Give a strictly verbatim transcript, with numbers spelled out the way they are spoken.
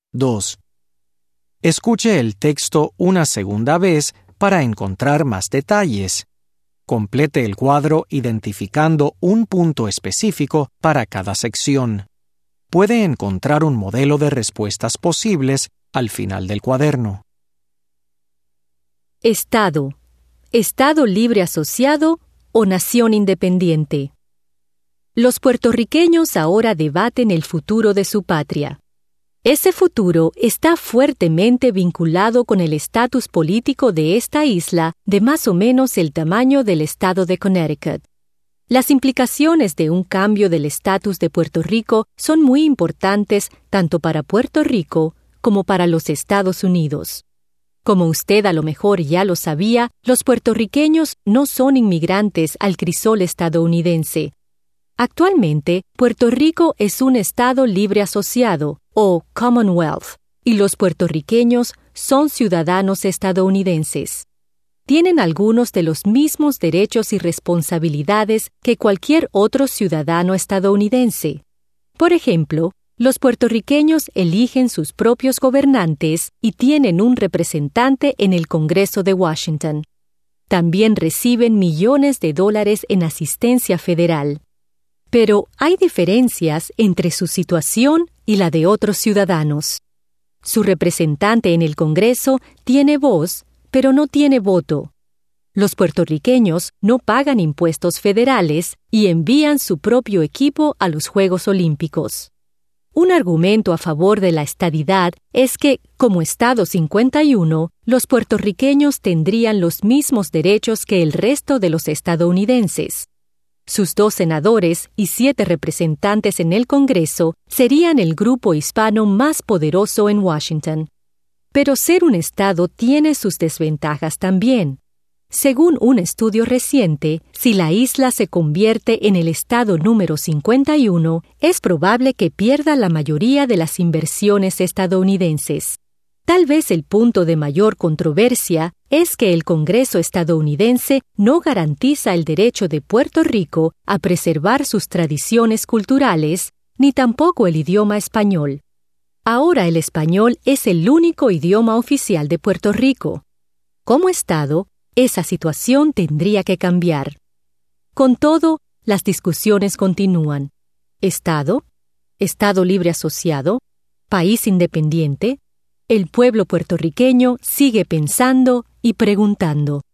dos. Escuche el texto una segunda vez para encontrar más detalles. Complete el cuadro identificando un punto específico para cada sección. Puede encontrar un modelo de respuestas posibles al final del cuaderno. Estado. Estado libre asociado o nación independiente. Los puertorriqueños ahora debaten el futuro de su patria. Ese futuro está fuertemente vinculado con el estatus político de esta isla de más o menos el tamaño del estado de Connecticut. Las implicaciones de un cambio del estatus de Puerto Rico son muy importantes tanto para Puerto Rico como para los Estados Unidos. Como usted a lo mejor ya lo sabía, los puertorriqueños no son inmigrantes al crisol estadounidense. Actualmente, Puerto Rico es un estado libre asociado, o Commonwealth, y los puertorriqueños son ciudadanos estadounidenses. Tienen algunos de los mismos derechos y responsabilidades que cualquier otro ciudadano estadounidense. Por ejemplo, los puertorriqueños eligen sus propios gobernantes y tienen un representante en el Congreso de Washington. También reciben millones de dólares en asistencia federal. Pero hay diferencias entre su situación y la de otros ciudadanos. Su representante en el Congreso tiene voz, pero no tiene voto. Los puertorriqueños no pagan impuestos federales y envían su propio equipo a los Juegos Olímpicos. Un argumento a favor de la estadidad es que, como Estado cincuenta y uno, los puertorriqueños tendrían los mismos derechos que el resto de los estadounidenses. Sus dos senadores y siete representantes en el Congreso serían el grupo hispano más poderoso en Washington. Pero ser un estado tiene sus desventajas también. Según un estudio reciente, si la isla se convierte en el estado número cincuenta y uno, es probable que pierda la mayoría de las inversiones estadounidenses. Tal vez el punto de mayor controversia es que el Congreso estadounidense no garantiza el derecho de Puerto Rico a preservar sus tradiciones culturales, ni tampoco el idioma español. Ahora el español es el único idioma oficial de Puerto Rico. Como Estado, esa situación tendría que cambiar. Con todo, las discusiones continúan. ¿Estado? ¿Estado libre asociado? ¿País independiente? El pueblo puertorriqueño sigue pensando y preguntando.